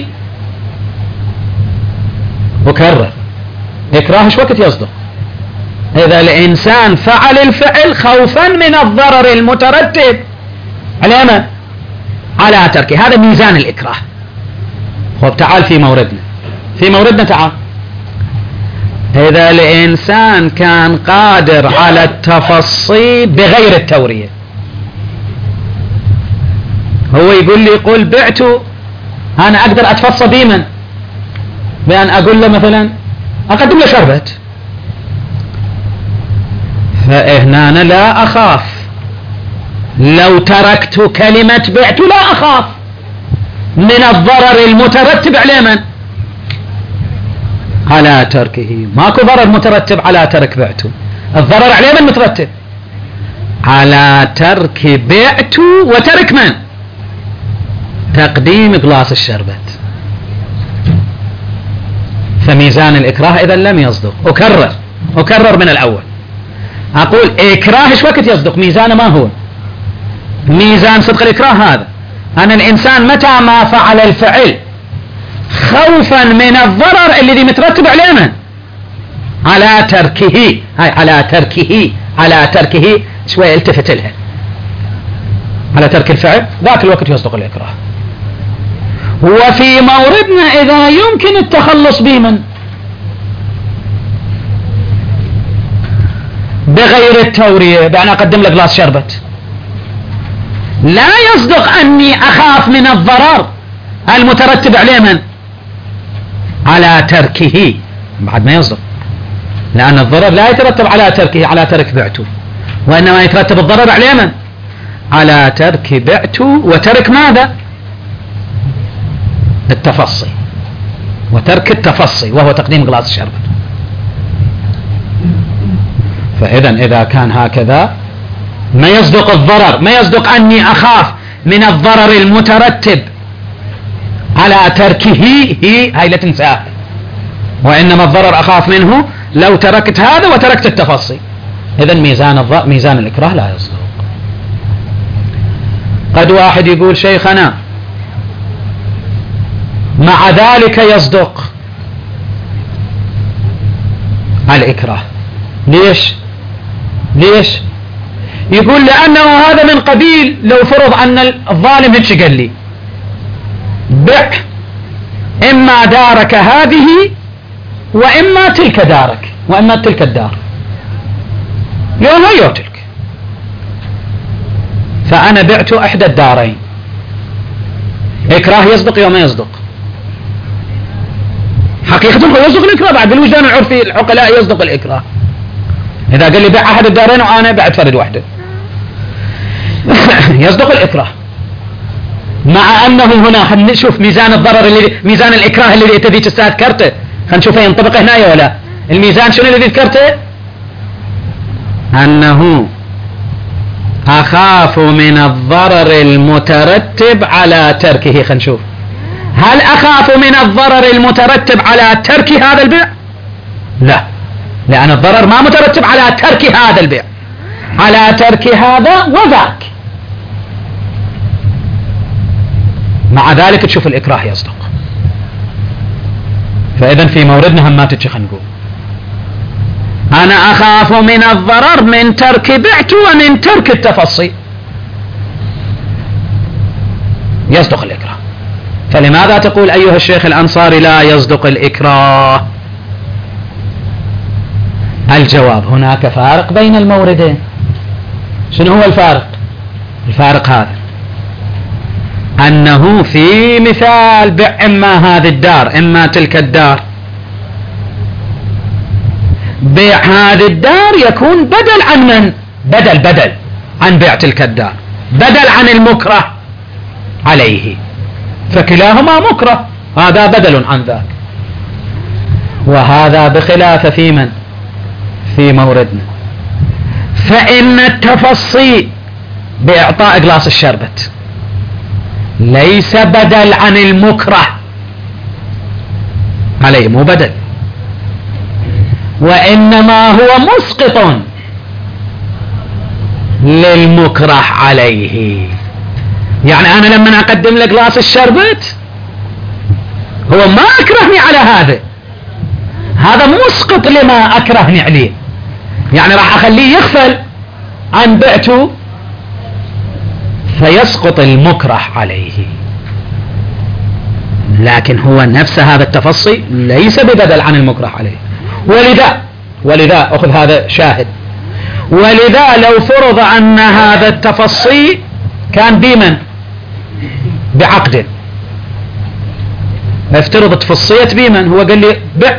وكرر إكراه شو وقت يصدق؟ إذا الإنسان فعل الفعل خوفا من الضرر المترتب على ما؟ على تركه. هذا ميزان الإكراه. خب تعال في موردنا تعال. إذا الإنسان كان قادر على التفصي بغير التورية، هو يقول لي قل بعته، أنا أقدر أتفصى بمن؟ بأن أقول له مثلا أقدم له شربت، فهنا أنا لا أخاف. لو تركت كلمة بعت لا أخاف من الضرر المترتب على من؟ على تركه. ماكو ضرر مترتب على ترك بعته، الضرر على من مترتب؟ على ترك بعته وترك من؟ تقديم قلاص الشربت. فميزان الإكراه إذا لم يصدق. أكرر من الأول، أقول إكراه إيش وقت يصدق؟ ميزانه ما هو؟ ميزان صدق الإكراه هذا أن الإنسان متى ما فعل الفعل خوفا من الضرر الذي مترتب عليه من؟ على تركه. هاي على تركه شوية التفت لها، على ترك الفعل ذاك الوقت يصدق الإكراه. وفي موردنا إذا يمكن التخلص بمن؟ بغير التورية، بأن أقدم له جلاس شربت، لا يصدق أني أخاف من الضرر المترتب عليه من على تركه، بعد ما يصدق، لأن الضرر لا يترتب على تركه على ترك بعته، وإنما يترتب الضرر عليه من على ترك بعته وترك ماذا؟ التفصي، وترك التفصي وهو تقديم جلاس الشربت. فإذا إذا كان هكذا ما يصدق الضرر، ما يصدق أني أخاف من الضرر المترتب على تركه، هاي لا تنساه، وإنما الضرر أخاف منه لو تركت هذا وتركت التفصي. إذا ميزان الإكراه لا يصدق. قد واحد يقول شيخنا مع ذلك يصدق الإكراه. ليش؟ يقول لأنه هذا من قبيل لو فرض أن الظالم هيك قال لي بع إما دارك هذه وإما تلك دارك وإما تلك الدار، يوم هي تلك، فأنا بعت إحدى الدارين، إكراه يصدق يوم ما يصدق؟ حقيقة يصدق الإكراه بعد بالوجدان العرفي العقلاء، يصدق الإكراه إذا قال لي بيع أحد الدارين وأنا بعت فرد واحدة يصدق الإكراه. مع أنه هنا نشوف ميزان الضرر ميزان الإكراه الذي تبي تستذكرته، خلينا نشوفه ينطبق هنا ولا الميزان شنو الذي ذكرته؟ أنه أخاف من الضرر المترتب على تركه. خلينا نشوف هل أخاف من الضرر المترتب على ترك هذا البيع؟ لا، لأن الضرر ما مترتب على ترك هذا البيع، على ترك هذا وذاك. مع ذلك تشوف الإكراه يصدق. فإذا في موردنا همات خلينا نقول أنا أخاف من الضرر من ترك بعت ومن ترك التفصي، يصدق الإكراه. فلماذا تقول أيها الشيخ الأنصاري لا يصدق الإكراه؟ الجواب هناك فارق بين الموردين. شنو هو الفارق؟ الفارق هذا أنه في مثال بيع إما هذه الدار إما تلك الدار، بيع هذه الدار يكون بدل عن من؟ بدل عن بيع تلك الدار، بدل عن المكره عليه، فكلاهما مكره، هذا بدل عن ذاك. وهذا بخلاف في من؟ في موردنا. فإن التفصي بإعطاء جلاس الشربت ليس بدل عن المكره عليه، مو بدل، وإنما هو مسقط للمكره عليه. يعني أنا لما أقدم له جلاس الشربت هو ما أكرهني على هذا مسقط لما أكرهني عليه، يعني راح أخليه يغفل عن بعته فيسقط المكره عليه. لكن هو نفس هذا التفصي ليس ببدل عن المكره عليه. ولذا أخذ هذا شاهد، ولذا لو فرض أن هذا التفصي كان بمن؟ بعقد، افترض تفصيت بمن؟ هو قال لي بع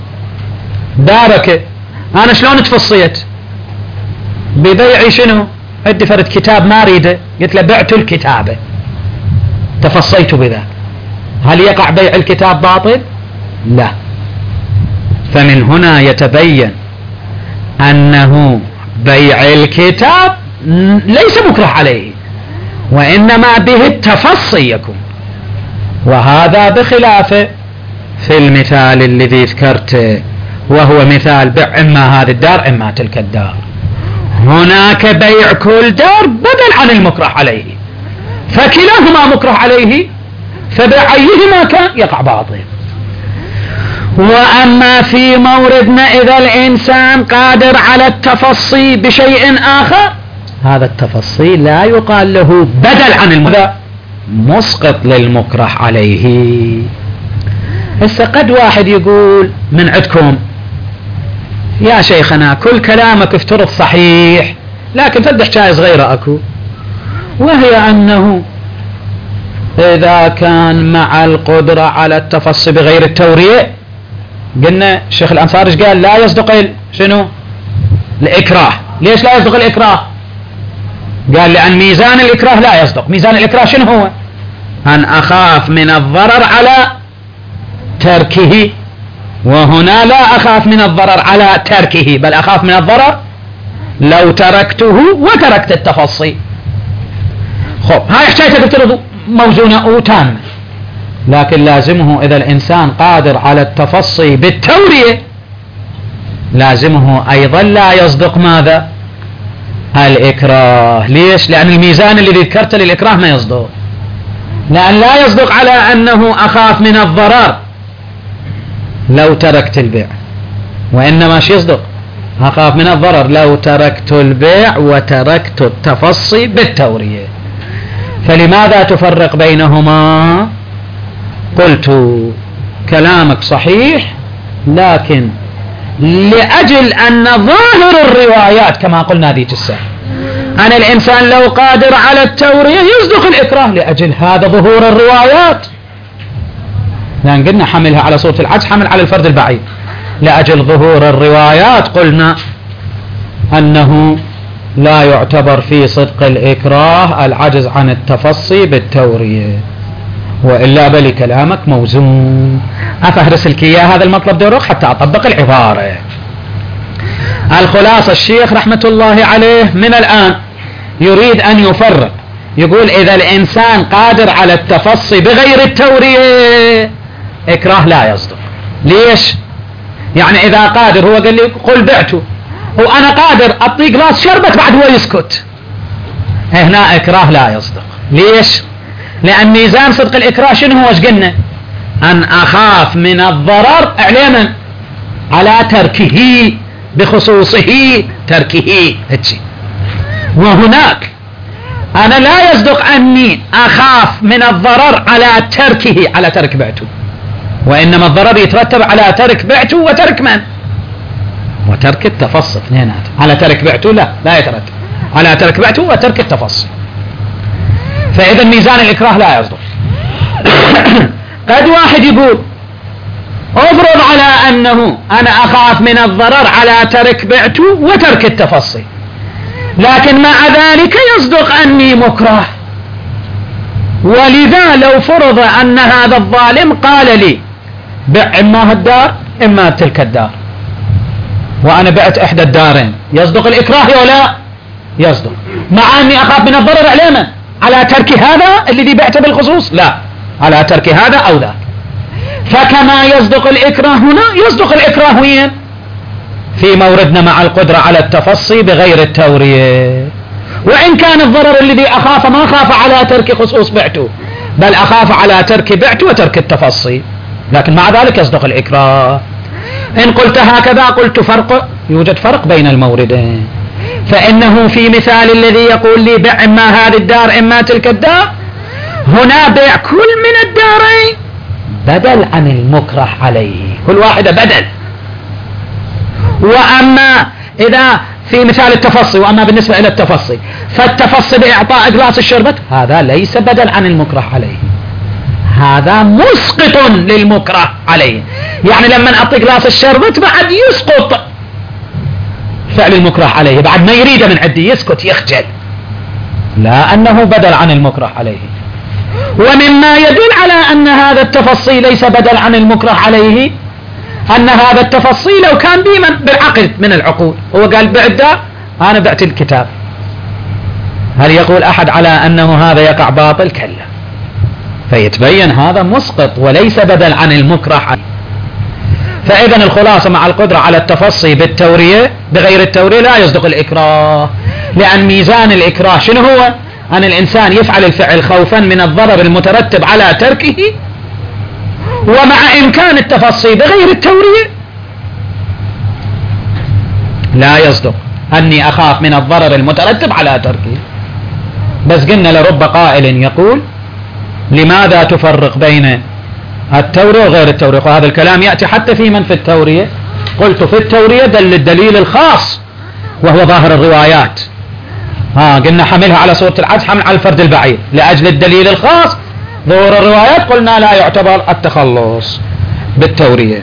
دارك، أنا شلون تفصيت؟ ببيعي شنو؟ عندي فرد كتاب ما أريده، قلت له بعت الكتابة تفصيت بذا، هل يقع بيع الكتاب باطل؟ لا. فمن هنا يتبين أنه بيع الكتاب ليس مكره عليه، وإنما به التفصي يكون، وهذا بخلافه في المثال الذي ذكرته، وهو مثال بيع إما هذه الدار إما تلك الدار. هناك بيع كل دار بدل عن المكره عليه، فكلاهما مكره عليه، فبيع أيهما كان يقع باطل. وأما في موردنا إذا الإنسان قادر على التفصي بشيء آخر، هذا التفصي لا يقال له بدل عن المكره، مسقط للمكره عليه. هسه قد واحد يقول من عندكم يا شيخنا كل كلامك افترض صحيح، لكن فد حكاية صغيرة اكو، وهي انه اذا كان مع القدرة على التفصي بغير التورية، قلنا الشيخ الانصاري قال لا يصدق شنو الإكراه. ليش لا يصدق الإكراه؟ قال لأن ميزان الإكراه لا يصدق. ميزان الإكراه شنو هو؟ أن أخاف من الضرر على تركه، وهنا لا أخاف من الضرر على تركه، بل أخاف من الضرر لو تركته وتركت التفصي. خب هاي حكاية تفترض موزونة وتامة، لكن لازمه إذا الإنسان قادر على التفصي بالتورية لازمه أيضا لا يصدق ماذا؟ الإكراه. ليش؟ لأن الميزان اللي ذكرته للإكراه ما يصدق، لأن لا يصدق على أنه أخاف من الضرر لو تركت البيع، وإنما شو يصدق؟ أخاف من الضرر لو تركت البيع وتركت التفصي بالتورية. فلماذا تفرق بينهما؟ قلت كلامك صحيح، لكن لأجل أن ظاهر الروايات كما قلنا ذيك الساعة أن الإنسان لو قادر على التورية يصدق الإكراه، لأجل هذا ظهور الروايات، لأن قلنا حملها على صورة العجز، حمل على الفرد البعيد. لأجل ظهور الروايات قلنا أنه لا يعتبر في صدق الإكراه العجز عن التفصي بالتورية، وإلا بل كلامك موزون. أفهرس لك إياه هذا المطلب دورك حتى أطبق العبارة. الخلاصة الشيخ رحمة الله عليه من الآن يريد أن يفرق، يقول إذا الإنسان قادر على التفصي بغير التورية إكراه لا يصدق. ليش؟ يعني إذا قادر، هو قال لي قل بعته وأنا قادر أعطيه جلاس شربت بعد هو يسكت، هنا إكراه لا يصدق. ليش؟ لأن ميزان صدق الإكراه شنو هو؟ ايش قلنا؟ أن أخاف من الضرر علما على تركه، بخصوصه تركه. وهناك أنا لا يصدق أني أخاف من الضرر على تركه، على ترك بعته، وإنما الضرر يترتب على ترك بعته وترك من؟ وترك التفصي. اثنينات. على ترك بعته لا يترتب على ترك بعته وترك التفصي. فإذا ميزان الإكراه لا يصدق. قد واحد يقول افرض على أنه أنا أخاف من الضرر على ترك بعته وترك التفصي، لكن مع ذلك يصدق أني مكره، ولذا لو فرض أن هذا الظالم قال لي بع إما هالدار إما تلك الدار، وأنا بعت إحدى الدارين، يصدق الإكراه أو لا؟ يصدق، مع أني أخاف من الضرر علينا على ترك هذا الذي بعته بالخصوص، لا، على ترك هذا أو ذاك. فكما يصدق الإكراه هنا يصدق الإكراه وين؟ في موردنا مع القدرة على التفصي بغير التورية. وإن كان الضرر الذي أخاف ما خاف على ترك خصوص بعته، بل أخاف على ترك بعته وترك التفصي، لكن مع ذلك يصدق الإكراه. إن قلت هكذا قلت يوجد فرق بين الموردين. فإنه في مثال الذي يقول لي بع إما هذه الدار إما تلك الدار، هنا بيع كل من الدارين بدل عن المكره عليه، كل واحدة بدل. وأما إذا في مثال التفصي، وأما بالنسبة إلى التفصي فالتفصي بإعطاء جلاس الشربت هذا ليس بدل عن المكره عليه، هذا مسقط للمكره عليه. يعني لما أعطي جلاس الشربت بعد يسقط فعل المكره عليه، بعد ما يريد من عندي يسكت يخجل، لا أنه بدل عن المكره عليه. ومما يدل على أن هذا التفصيل ليس بدل عن المكره عليه أن هذا التفصيل لو كان بالعقد من العقود، هو قال بع الدار أنا بعت الكتاب، هل يقول أحد على أنه هذا يقع باطل؟ كلا، فيتبين هذا مسقط وليس بدل عن المكره عليه. فإذا الخلاصة مع القدرة على التفصي بالتورية بغير التورية لا يصدق الإكراه، لأن ميزان الإكراه شنو هو؟ أن الإنسان يفعل الفعل خوفا من الضرر المترتب على تركه، ومع إمكان التفصي بغير التورية لا يصدق أني أخاف من الضرر المترتب على تركه. بس قلنا لرب قائل يقول لماذا تفرق بين التورية وغير التورية؟ وهذا الكلام يأتي حتى في من في التورية قلت في التورية دل الدليل الخاص وهو ظاهر الروايات. قلنا حملها على صورة العجز حمل على الفرد البعيد لأجل الدليل الخاص ظهور الروايات، قلنا لا يعتبر التخلص بالتورية.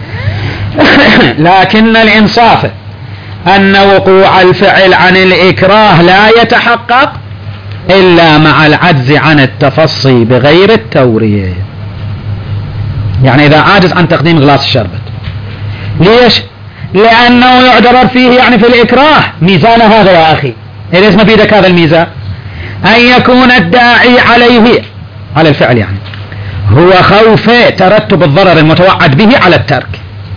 لكن الإنصاف أن وقوع الفعل عن الإكراه لا يتحقق إلا مع العجز عن التفصي بغير التورية. يعني إذا عاجز عن تقديم غلاس الشربت، ليش؟ لأنه يعتبر فيه يعني في الإكراه ميزان هذا يا أخي، ليش ما بيدك هذا الميزان؟ أن يكون الداعي عليه على الفعل يعني هو خوف ترتب الضرر المتوعد به على الترك.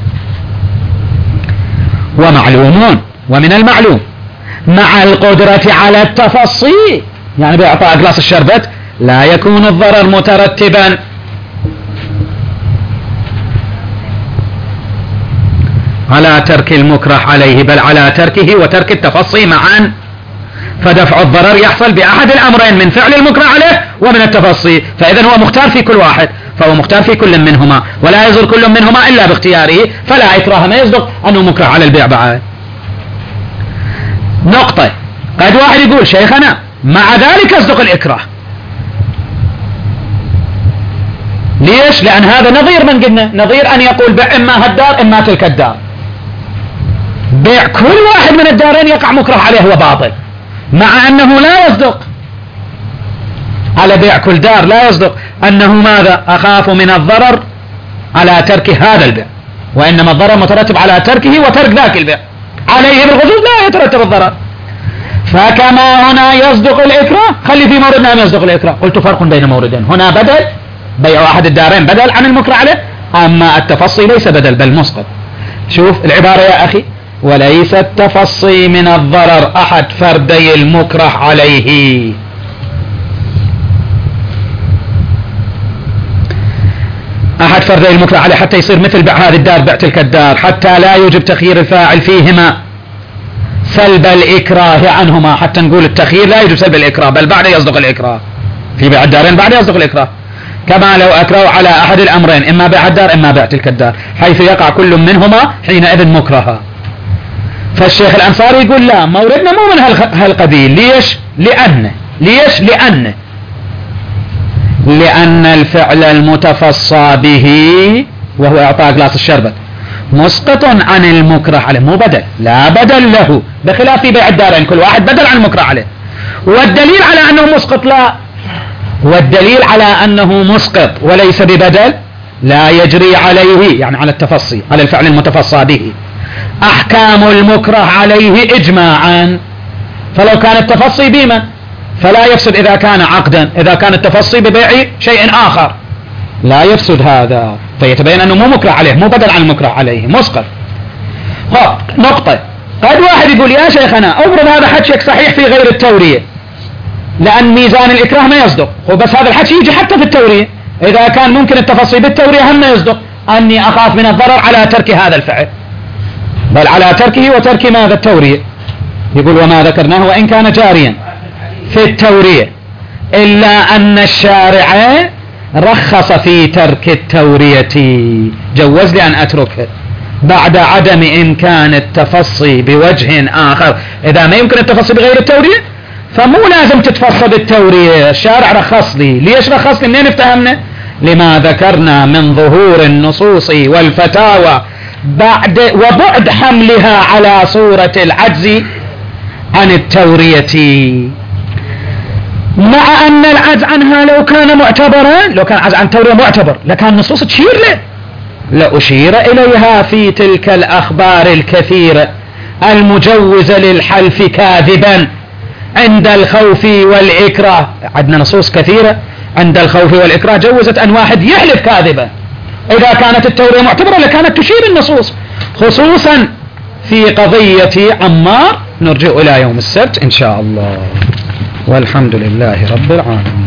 ومعلومون ومن المعلوم مع القدرة على التفصي، يعني بإعطاء غلاس الشربت لا يكون الضرر مترتبا على ترك المكره عليه بل على تركه وترك التفصي معا، فدفع الضرر يحصل بأحد الأمرين من فعل المكره عليه ومن التفصي، فإذا هو مختار في كل واحد، فهو مختار في كل منهما ولا يصدر كل منهما إلا باختياره، فلا إكراه ما يصدق أنه مكره على البيع بعد. نقطة. قد واحد يقول شيخنا مع ذلك يصدق الإكراه، ليش؟ لأن هذا نظير من قلنا، نظير أن يقول بيع إما هالدار إما تلك الدار، بيع كل واحد من الدارين يقع مكره عليه وباطل، مع أنه لا يصدق على بيع كل دار، لا يصدق أنه ماذا؟ أخاف من الضرر على ترك هذا البيع، وإنما الضرر مترتب على تركه وترك ذاك البيع، عليه بالخصوص لا يترتب الضرر. فكما هنا يصدق الإكراه خلي في موردنا أن يصدق الإكراه. قلت فرق بين موردين، هنا بدل بيع واحد الدارين بدل عن المكره عليه، أما التفصي ليس بدل بل مسقط. شوف العبارة يا أخي، وليس التفصي من الضرر أحد فردي المكره عليه. أحد فردي المكره عليه حتى يصير مثل بيع هذه الدار بيع تلك الدار، حتى لا يوجب تخيير الفاعل فيهما سلب الإكراه عنهما، حتى نقول التخيير لا يوجب سلب الإكراه بل بعد يصدق الإكراه في بيع الدارين بعد يصدق الإكراه، كما لو أكرهوا على أحد الأمرين إما بيع الدار إما بيع تلك الدار، حيث يقع كل منهما حينئذ مكرها. فالشيخ الأنصاري يقول لا، موردنا مو من هالقبيل. ليش؟ لأن الفعل المتفصى به وهو إعطاء غلاس الشربت مسقط عن المكره عليه، مو بدل، لا بدل له، بخلاف بيع الدارين كل واحد بدل عن المكره عليه. والدليل على أنه مسقط لا، والدليل على أنه مسقط وليس ببدل لا يجري عليه، يعني على التفصي على الفعل المتفصى به أحكام المكره عليه إجماعا. فلو كان التفصي بما فلا يفسد إذا كان عقدا، إذا كان التفصي ببيع شيء آخر لا يفسد هذا، فيتبين أنه مو مكره عليه، مو بدل عن المكره عليه، مسقط. نقطة. قد واحد يقول يا شيخنا أفرض هذا حكيك صحيح في غير التورية، لأن ميزان الإكراه ما يصدق، وبس هذا الحكي يجي حتى في التورية، إذا كان ممكن التفصيل بالتورية هم يصدق أني أخاف من الضرر على ترك هذا الفعل، بل على تركه وترك ماذا؟ التورية. يقول وما ذكرناه وإن كان جاريا في التورية إلا أن الشارع رخص في ترك التورية، جوز لي أن أتركه بعد عدم إمكان التفصي بوجه آخر. إذا ما يمكن التفصي بغير التورية فمو لازم تتفصى بالتورية، الشارع رخص لي. ليش رخص لي؟ منين افتهمنا؟ لما ذكرنا من ظهور النصوص والفتاوى وبعد حملها على صورة العجز عن التورية، مع أن العجز عنها لو كان معتبرا، لو كان العجز عن التورية معتبر لكان النصوص تشير له، لأشير إليها في تلك الأخبار الكثيرة المجوزة للحلف كاذبا عند الخوف والإكراه. عندنا نصوص كثيرة عند الخوف والإكراه جوزت أن واحد يحلف كاذبا، إذا كانت التورية معتبرة لكانت تشير النصوص، خصوصا في قضية عمار. نرجع إلى يوم السبت إن شاء الله، والحمد لله رب العالمين.